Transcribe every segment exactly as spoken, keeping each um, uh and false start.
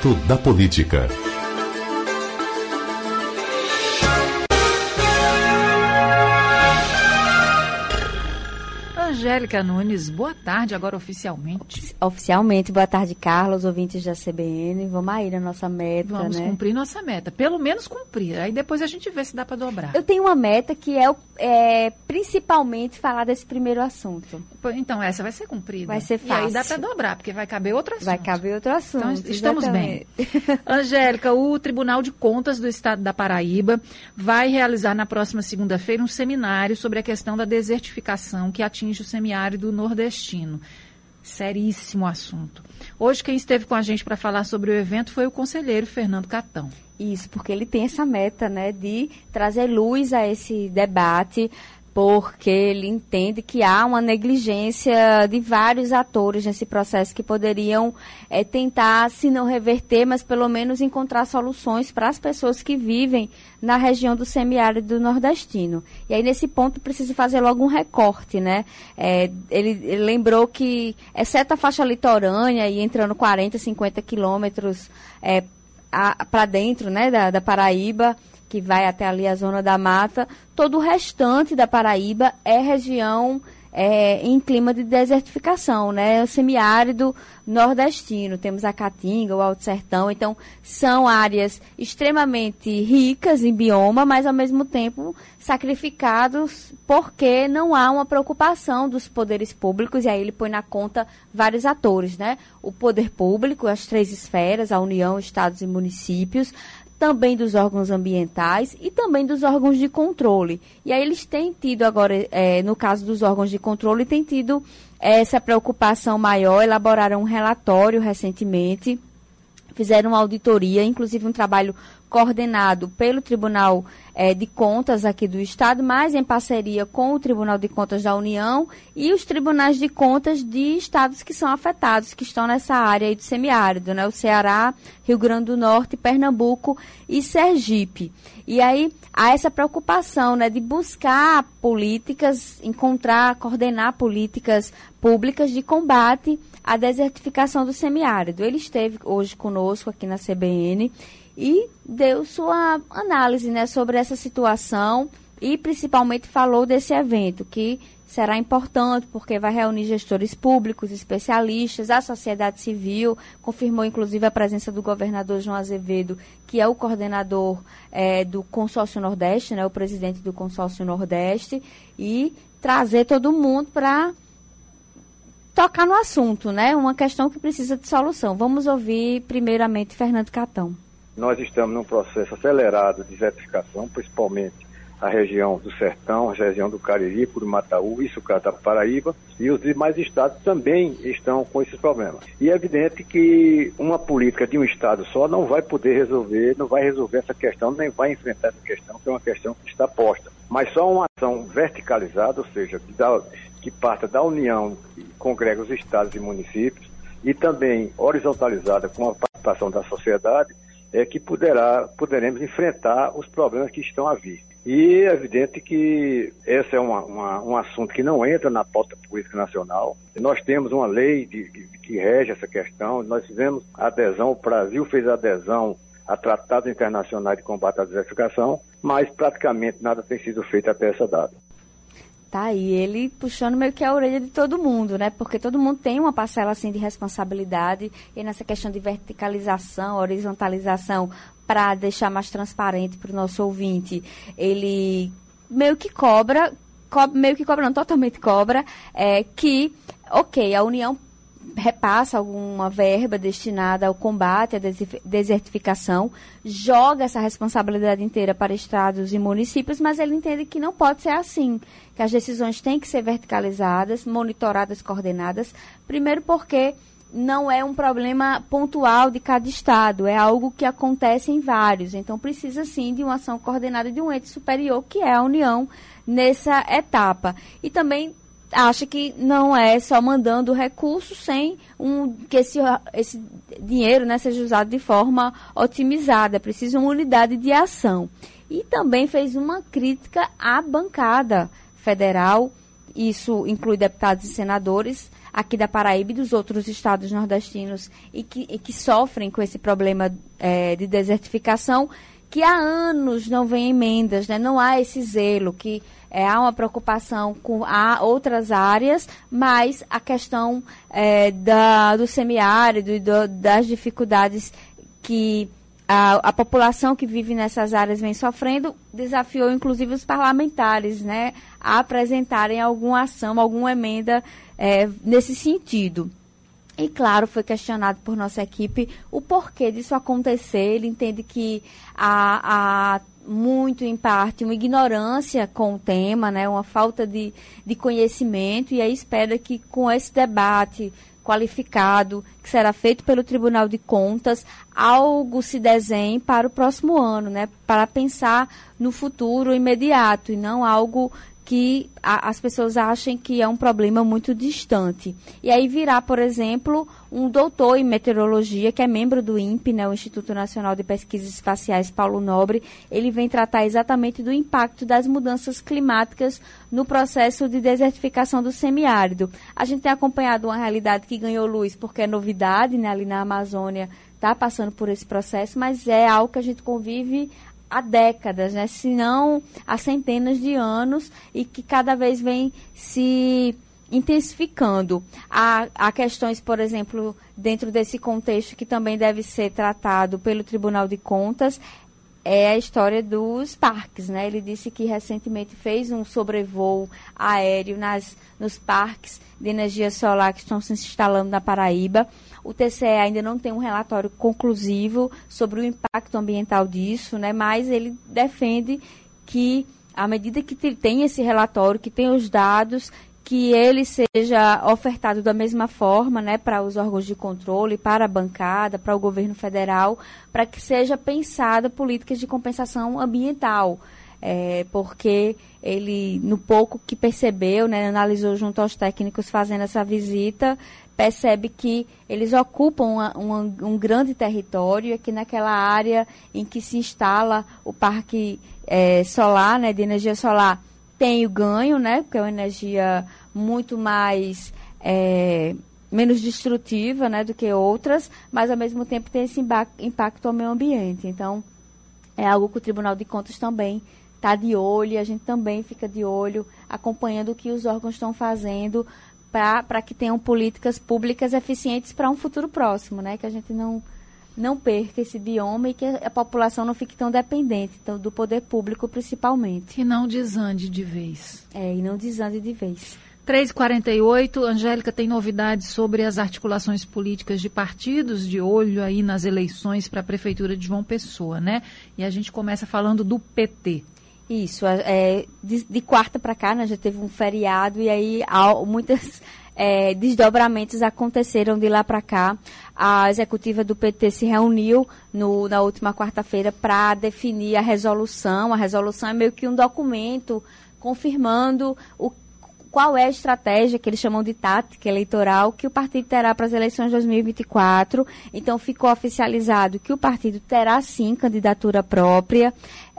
Momento da Política. Angélica Nunes, boa tarde, agora oficialmente. Oficialmente, boa tarde, Carlos, ouvintes da C B N. Vamos aí na nossa meta, Vamos né? cumprir nossa meta, pelo menos cumprir. Aí depois a gente vê se dá para dobrar. Eu tenho uma meta que é, é principalmente falar desse primeiro assunto. Então, essa vai ser cumprida. Vai ser fácil. E aí dá para dobrar, porque vai caber outro assunto. Vai caber outro assunto, então, estamos exatamente. bem. Angélica, o Tribunal de Contas do Estado da Paraíba vai realizar na próxima segunda-feira um seminário sobre a questão da desertificação que atinge o semiárido nordestino. Seríssimo assunto. Hoje quem esteve com a gente para falar sobre o evento foi o conselheiro Fernando Catão. Isso, porque ele tem essa meta, né, de trazer luz a esse debate, porque ele entende que há uma negligência de vários atores nesse processo que poderiam é, tentar, se não reverter, mas pelo menos encontrar soluções para as pessoas que vivem na região do semiárido nordestino. E aí, nesse ponto, precisa fazer logo um recorte, né? É, ele, ele lembrou que, exceto a faixa litorânea e entrando quarenta, cinquenta quilômetros é, para dentro, né, da, da Paraíba, que vai até ali a zona da mata, todo o restante da Paraíba é região é, em clima de desertificação, né? O semiárido nordestino, temos a Caatinga, o Alto Sertão, então são áreas extremamente ricas em bioma, mas ao mesmo tempo sacrificados porque não há uma preocupação dos poderes públicos, e aí ele põe na conta vários atores, né? O poder público, as três esferas, a União, estados e municípios, também dos órgãos ambientais e também dos órgãos de controle. E aí eles têm tido agora, é, no caso dos órgãos de controle, têm tido essa preocupação maior, elaboraram um relatório recentemente, fizeram uma auditoria, inclusive um trabalho coordenado pelo Tribunal eh, de Contas aqui do Estado, mas em parceria com o Tribunal de Contas da União e os tribunais de contas de estados que são afetados, que estão nessa área aí do semiárido, né? O Ceará, Rio Grande do Norte, Pernambuco e Sergipe. E aí há essa preocupação, né, de buscar políticas, encontrar, coordenar políticas públicas de combate à desertificação do semiárido. Ele esteve hoje conosco aqui na C B N e deu sua análise, né, sobre essa situação e principalmente falou desse evento, que será importante porque vai reunir gestores públicos, especialistas, a sociedade civil, confirmou inclusive a presença do governador João Azevedo, que é o coordenador é, do Consórcio Nordeste, né, o presidente do Consórcio Nordeste, e trazer todo mundo para tocar no assunto, né, uma questão que precisa de solução. Vamos ouvir primeiramente Fernando Catão. Nós estamos num processo acelerado de desertificação, principalmente a região do Sertão, a região do Cariri, Curimataú e Sucata da Paraíba, e os demais estados também estão com esses problemas. E é evidente que uma política de um estado só não vai poder resolver, não vai resolver essa questão, nem vai enfrentar essa questão, que é uma questão que está posta. Mas só uma ação verticalizada, ou seja, que, dá, que parta da União, que congrega os estados e municípios, e também horizontalizada com a participação da sociedade, é que poderá, poderemos enfrentar os problemas que estão a vir. E é evidente que esse é uma, uma, um assunto que não entra na pauta política nacional. Nós temos uma lei de, de, que rege essa questão, nós fizemos adesão, o Brasil fez adesão a tratados internacionais de combate à desertificação, mas praticamente nada tem sido feito até essa data. Tá aí, ele puxando meio que a orelha de todo mundo, né? Porque todo mundo tem uma parcela, assim, de responsabilidade, e nessa questão de verticalização, horizontalização, para deixar mais transparente para o nosso ouvinte, ele meio que cobra, co- meio que cobra, não, totalmente cobra, é, que, ok, a União repassa alguma verba destinada ao combate à desertificação, joga essa responsabilidade inteira para estados e municípios, mas ele entende que não pode ser assim, que as decisões têm que ser verticalizadas, monitoradas, coordenadas, primeiro porque não é um problema pontual de cada estado, é algo que acontece em vários, então precisa sim de uma ação coordenada de um ente superior, que é a União, nessa etapa. E também acha que não é só mandando recursos sem um, que esse, esse dinheiro, né, seja usado de forma otimizada. É preciso uma unidade de ação. E também fez uma crítica à bancada federal isso inclui deputados e senadores aqui da Paraíba e dos outros estados nordestinos e que, e que sofrem com esse problema é, de desertificação, que há anos não vem emendas, né? Não há esse zelo, que é, há uma preocupação com há outras áreas, mas a questão é, da, do semiárido e do, das dificuldades que a, a população que vive nessas áreas vem sofrendo, desafiou inclusive os parlamentares, né, a apresentarem alguma ação, alguma emenda é, nesse sentido. E, claro, foi questionado por nossa equipe o porquê disso acontecer. Ele entende que há, há muito, em parte, uma ignorância com o tema, né, uma falta de, de conhecimento, e aí espera que com esse debate qualificado, que será feito pelo Tribunal de Contas, algo se desenhe para o próximo ano, né, para pensar no futuro imediato e não algo que a, as pessoas achem que é um problema muito distante. E aí virá, por exemplo, um doutor em meteorologia, que é membro do I N P, né, o Instituto Nacional de Pesquisas Espaciais, Paulo Nobre. Ele vem tratar exatamente do impacto das mudanças climáticas no processo de desertificação do semiárido. A gente tem acompanhado uma realidade que ganhou luz porque é novidade, né, ali na Amazônia está passando por esse processo, mas é algo que a gente convive há décadas, né? Se não há centenas de anos, e que cada vez vem se intensificando. Há, há questões, por exemplo, dentro desse contexto que também deve ser tratado pelo Tribunal de Contas, é a história dos parques, né? Ele disse que recentemente fez um sobrevoo aéreo nas, nos parques de energia solar que estão se instalando na Paraíba. O T C E ainda não tem um relatório conclusivo sobre o impacto ambiental disso, né? Mas ele defende que, à medida que tem esse relatório, que tem os dados, que ele seja ofertado da mesma forma, né, para os órgãos de controle, para a bancada, para o governo federal, para que seja pensada políticas de compensação ambiental. É, porque ele, no pouco que percebeu, né, analisou junto aos técnicos fazendo essa visita, percebe que eles ocupam uma, uma, um grande território, aqui naquela área em que se instala o parque é, solar, né, de energia solar, tem o ganho, né, porque é uma energia muito mais, é, menos destrutiva, né, do que outras, mas ao mesmo tempo tem esse impacto ao meio ambiente. Então, é algo que o Tribunal de Contas também está de olho, e a gente também fica de olho, acompanhando o que os órgãos estão fazendo para que tenham políticas públicas eficientes para um futuro próximo, né? Que a gente não, não perca esse bioma e que a população não fique tão dependente então, do poder público, principalmente. E não desande de vez. É, e não desande de vez. três e quarenta e oito, Angélica, tem novidades sobre as articulações políticas de partidos, de olho aí nas eleições para a Prefeitura de João Pessoa, né? E a gente começa falando do P T. Isso, é, de, de quarta para cá, né, já teve um feriado e aí há muitos é, desdobramentos aconteceram de lá para cá. A executiva do P T se reuniu no, na última quarta-feira para definir a resolução. A resolução é meio que um documento confirmando o qual é a estratégia que eles chamam de tática eleitoral que o partido terá para as eleições de dois mil e vinte e quatro. Então, ficou oficializado que o partido terá, sim, candidatura própria.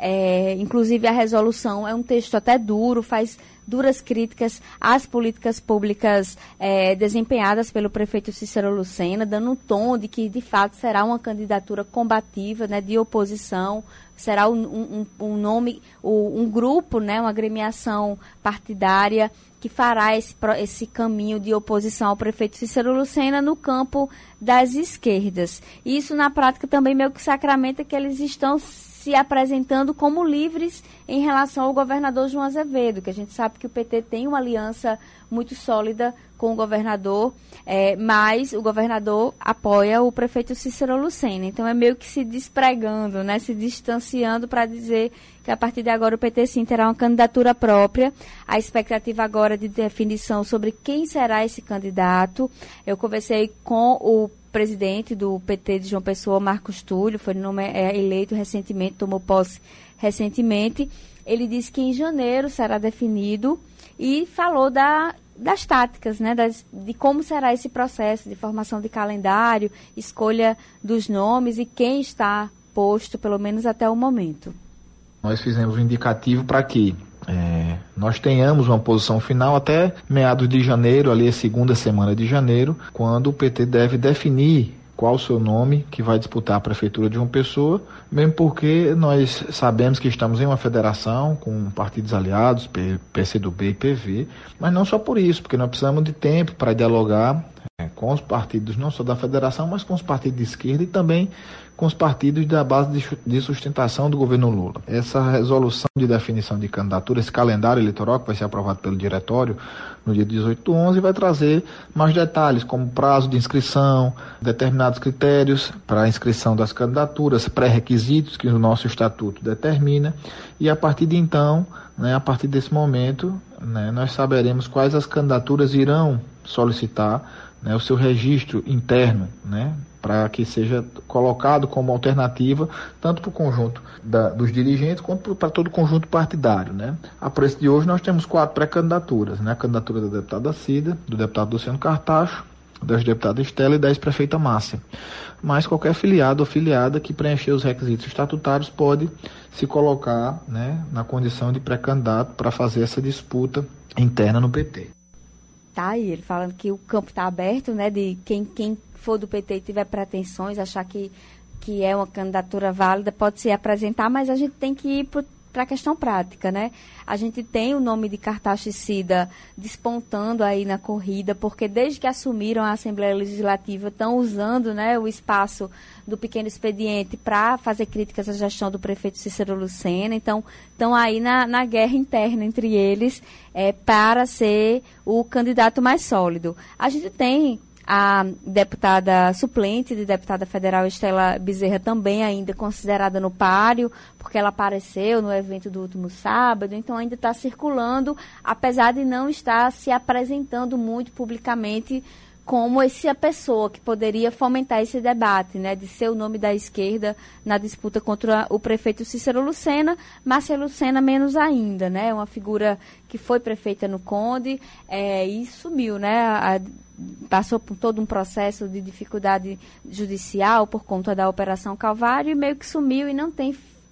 É, inclusive, a resolução é um texto até duro, faz duras críticas às políticas públicas é, desempenhadas pelo prefeito Cícero Lucena, dando um tom de que, de fato, será uma candidatura combativa, né, de oposição. Será um, um, um nome, um grupo, né, uma agremiação partidária que fará esse, esse caminho de oposição ao prefeito Cícero Lucena no campo das esquerdas. E isso, na prática, também meio que sacramenta que eles estão se apresentando como livres em relação ao governador João Azevedo, que a gente sabe que o P T tem uma aliança muito sólida com o governador, é, mas o governador apoia o prefeito Cícero Lucena. Então é meio que se despregando, né, se distanciando para dizer que a partir de agora o P T sim terá uma candidatura própria. A expectativa agora de definição sobre quem será esse candidato. Eu conversei com o presidente do P T de João Pessoa, Marcos Túlio, foi nome, é, eleito recentemente, tomou posse recentemente. Ele disse que em janeiro será definido e falou da, das táticas, né, das, de como será esse processo de formação de calendário, escolha dos nomes e quem está posto, pelo menos até o momento. Nós fizemos um indicativo para que é, nós tenhamos uma posição final até meados de janeiro, ali a segunda semana de janeiro, quando o P T deve definir qual o seu nome que vai disputar a prefeitura de João Pessoa, mesmo porque nós sabemos que estamos em uma federação com partidos aliados, P C do B e P V, mas não só por isso, porque nós precisamos de tempo para dialogar é, com os partidos, não só da federação, mas com os partidos de esquerda e também com os partidos da base de sustentação do governo Lula. Essa resolução de definição de candidatura, esse calendário eleitoral que vai ser aprovado pelo diretório no dia dezoito do onze, vai trazer mais detalhes, como prazo de inscrição, determinados critérios para a inscrição das candidaturas, pré-requisitos que o nosso estatuto determina, e a partir de então, né, a partir desse momento, né, nós saberemos quais as candidaturas irão solicitar, né, o seu registro interno, né, para que seja colocado como alternativa tanto para o conjunto da, dos dirigentes quanto para todo o conjunto partidário, né. A preço de hoje nós temos quatro pré-candidaturas, né, a candidatura da deputada Cida, do deputado Luciano Cartacho, das deputadas Estela e da ex-prefeita Márcia. Mas qualquer filiado ou filiada que preencher os requisitos estatutários pode se colocar, né, na condição de pré-candidato para fazer essa disputa interna no P T. Tá aí, ele falando que o campo está aberto, né, de quem, quem for do P T e tiver pretensões, achar que, que é uma candidatura válida, pode se apresentar, mas a gente tem que ir para a questão prática, né? A gente tem o nome de Cartacho e Cida despontando aí na corrida, porque desde que assumiram a Assembleia Legislativa estão usando, né, o espaço do pequeno expediente para fazer críticas à gestão do prefeito Cícero Lucena. Então, estão aí na, na guerra interna entre eles é, para ser o candidato mais sólido. A gente tem a deputada suplente de deputada federal Estela Bezerra também ainda considerada no páreo, porque ela apareceu no evento do último sábado, então ainda está circulando, apesar de não estar se apresentando muito publicamente como essa pessoa que poderia fomentar esse debate, né, de ser o nome da esquerda na disputa contra o prefeito Cícero Lucena. Márcia Lucena menos ainda, né, uma figura que foi prefeita no Conde é, e sumiu, né, a, passou por todo um processo de dificuldade judicial por conta da Operação Calvário e meio que sumiu e não tem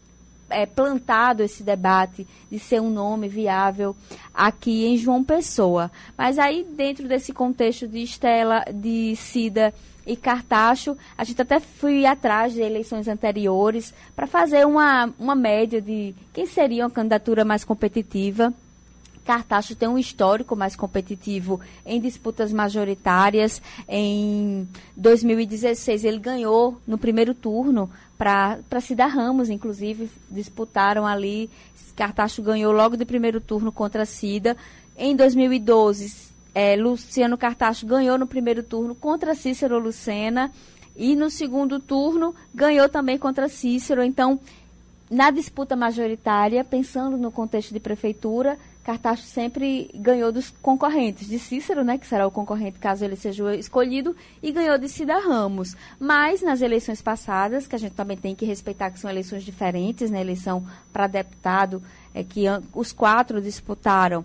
é, plantado esse debate de ser um nome viável aqui em João Pessoa. Mas aí, dentro desse contexto de Estela, de Cida e Cartacho, a gente até foi atrás de eleições anteriores para fazer uma, uma média de quem seria uma candidatura mais competitiva. Cartacho tem um histórico mais competitivo em disputas majoritárias. Em dois mil e dezesseis, ele ganhou no primeiro turno para Cida Ramos, inclusive, disputaram ali. Cartacho ganhou logo de primeiro turno contra Cida. Em dois mil e doze, é, Luciano Cartacho ganhou no primeiro turno contra Cícero Lucena e no segundo turno ganhou também contra Cícero. Então, na disputa majoritária, pensando no contexto de prefeitura, Cartacho sempre ganhou dos concorrentes, de Cícero, né, que será o concorrente caso ele seja escolhido, e ganhou de Cida Ramos. Mas nas eleições passadas, que a gente também tem que respeitar que são eleições diferentes, né, eleição para deputado, é, que os quatro disputaram,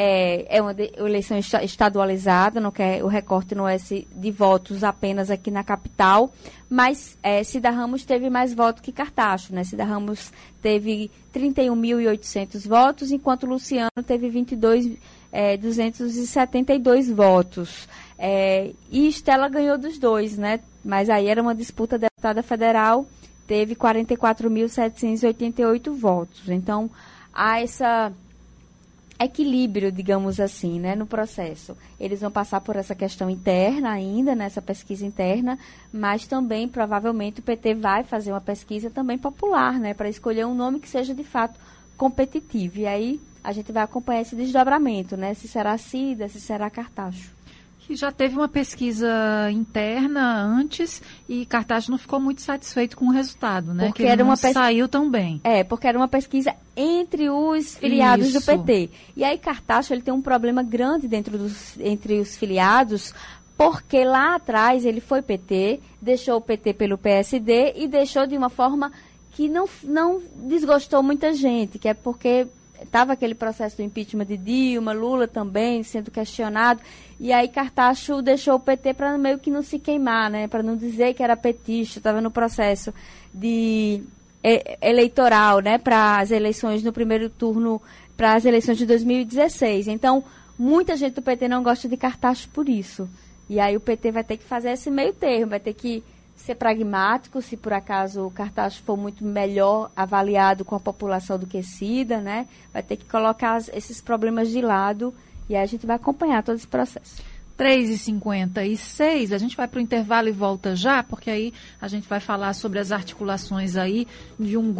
é, é uma de, eleição estadualizada, não quer, o recorte não é de votos apenas aqui na capital, mas é, Cida Ramos teve mais votos que Cartacho, né? Cida Ramos teve trinta e um mil e oitocentos votos, enquanto Luciano teve vinte e dois mil duzentos e setenta e dois votos. É, e Estela ganhou dos dois, né? Mas aí era uma disputa da deputada federal, teve quarenta e quatro mil setecentos e oitenta e oito votos. Então, há essa equilíbrio, digamos assim, né, no processo. Eles vão passar por essa questão interna ainda, nessa pesquisa interna, mas também, provavelmente, o P T vai fazer uma pesquisa também popular, né, para escolher um nome que seja, de fato, competitivo. E aí, a gente vai acompanhar esse desdobramento, né, se será Cida, se será Cartacho. Que já teve uma pesquisa interna antes e Cartacho não ficou muito satisfeito com o resultado, né? Porque que ele era não uma pes... saiu tão bem. É, porque era uma pesquisa entre os filiados Isso. do P T. E aí Cartacho, ele tem um problema grande dentro dos, entre os filiados, porque lá atrás ele foi P T, deixou o P T pelo P S D e deixou de uma forma que não, não desgostou muita gente, que é porque estava aquele processo do impeachment de Dilma, Lula também sendo questionado, e aí Cartacho deixou o P T para meio que não se queimar, né, para não dizer que era petista, estava no processo de eleitoral, né, para as eleições no primeiro turno, para as eleições de dois mil e dezesseis. Então, muita gente do P T não gosta de Cartacho por isso. E aí o P T vai ter que fazer esse meio termo, vai ter que ser pragmático, se por acaso o Cartacho for muito melhor avaliado com a população do que Cida, né? Vai ter que colocar as, esses problemas de lado e aí a gente vai acompanhar todo esse processo. três e cinquenta e seis, a gente vai para o intervalo e volta já, porque aí a gente vai falar sobre as articulações aí de um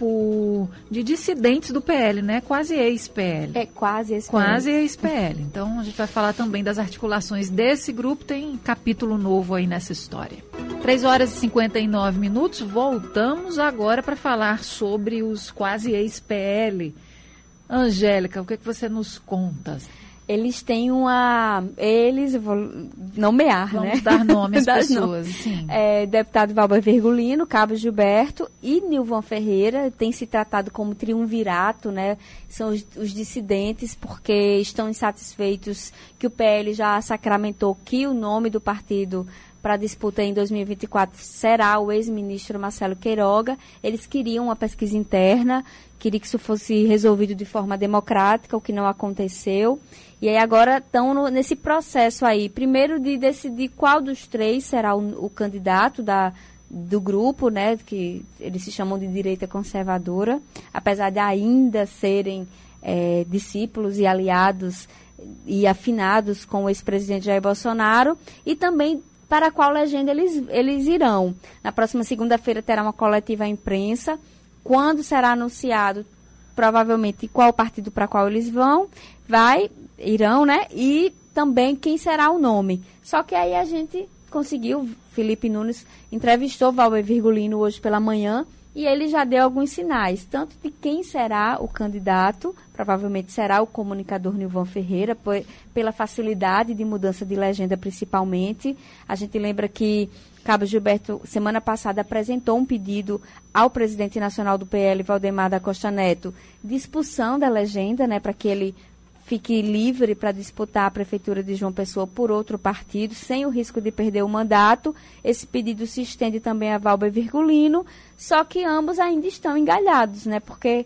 grupo de dissidentes do P L, né? Quase ex-P L. É, quase ex-P L. Quase ex-P L. Então, a gente vai falar também das articulações desse grupo, tem capítulo novo aí nessa história. três horas e cinquenta e nove minutos, voltamos agora para falar sobre os quase ex-P L. Angélica, o que, é que você nos conta? Eles têm uma... Eles, eu vou nomear, Vamos né? Vamos dar nome às Dar pessoas, nome. sim. É, deputado Valber Virgulino, Cabo Gilberto e Nilvan Ferreira, tem se tratado como triunvirato, né? São os, os dissidentes porque estão insatisfeitos que o P L já sacramentou que o nome do partido para a disputa em dois mil e vinte e quatro será o ex-ministro Marcelo Queiroga. Eles queriam uma pesquisa interna, queriam que isso fosse resolvido de forma democrática, o que não aconteceu. E aí agora estão nesse processo aí, primeiro de decidir qual dos três será o, o candidato da, do grupo, né, que eles se chamam de direita conservadora, apesar de ainda serem é, discípulos e aliados e afinados com o ex-presidente Jair Bolsonaro, e também para qual legenda eles, eles irão. Na próxima segunda-feira terá uma coletiva à imprensa, quando será anunciado provavelmente qual partido para qual eles vão, vai, irão, né? E também quem será o nome. Só que aí a gente conseguiu, Felipe Nunes entrevistou Valber Virgulino hoje pela manhã e ele já deu alguns sinais, tanto de quem será o candidato, provavelmente será o comunicador Nilvan Ferreira, por, pela facilidade de mudança de legenda principalmente. A gente lembra que Cabo Gilberto, semana passada, apresentou um pedido ao presidente nacional do P L, Valdemar da Costa Neto, de expulsão da legenda, né, para que ele fique livre para disputar a prefeitura de João Pessoa por outro partido, sem o risco de perder o mandato. Esse pedido se estende também a Valber Virgulino, só que ambos ainda estão engalhados, né, porque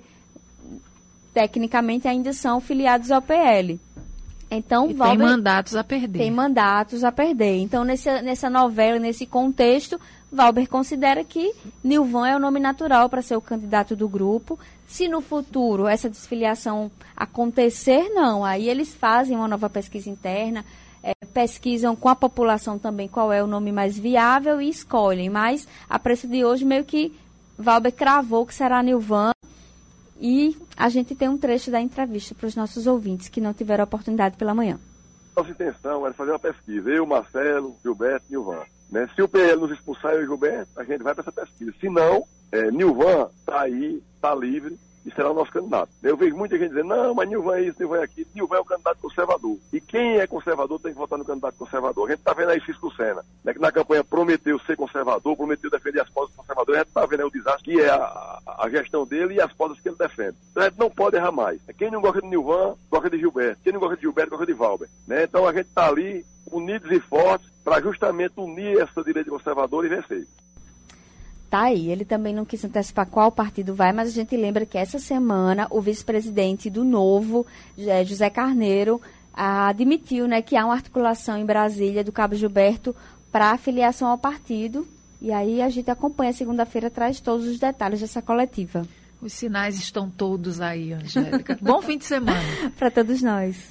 tecnicamente ainda são filiados ao P L. Então, e Valber tem mandatos a perder. Tem mandatos a perder. Então, nesse, nessa novela, nesse contexto, Valber considera que Nilvan é o nome natural para ser o candidato do grupo. Se no futuro essa desfiliação acontecer, não. Aí eles fazem uma nova pesquisa interna, é, pesquisam com a população também qual é o nome mais viável e escolhem. Mas, a preço de hoje, meio que Valber cravou que será Nilvan. E a gente tem um trecho da entrevista para os nossos ouvintes que não tiveram a oportunidade pela manhã. Nossa intenção era fazer uma pesquisa, eu, Marcelo, Gilberto e Nilvan. Né? Se o P L nos expulsar, eu e Gilberto, a gente vai para essa pesquisa. Se não, é, Nilvan está aí, está livre e será o nosso candidato. Eu vejo muita gente dizendo, não, mas Nilvan é isso, Nilvan é aquilo. Nilvan é o candidato conservador. E quem é conservador tem que votar no candidato conservador. A gente está vendo aí Cisco Lucena, né, que na campanha prometeu ser conservador, prometeu defender as pautas conservadoras. A gente está vendo aí o desastre que é a, a gestão dele e as pautas que ele defende. Então a gente não pode errar mais. Quem não gosta de Nilvan, gosta de Gilberto. Quem não gosta de Gilberto, gosta de Valber. Né? Então a gente está ali, unidos e fortes, para justamente unir essa direita conservadora e vencer. Tá aí, ele também não quis antecipar qual partido vai, mas a gente lembra que essa semana o vice-presidente do Novo, José Carneiro, admitiu, né, que há uma articulação em Brasília do Cabo Gilberto para afiliação ao partido. E aí a gente acompanha, segunda-feira, traz todos os detalhes dessa coletiva. Os sinais estão todos aí, Angélica. Bom fim de semana. Para todos nós.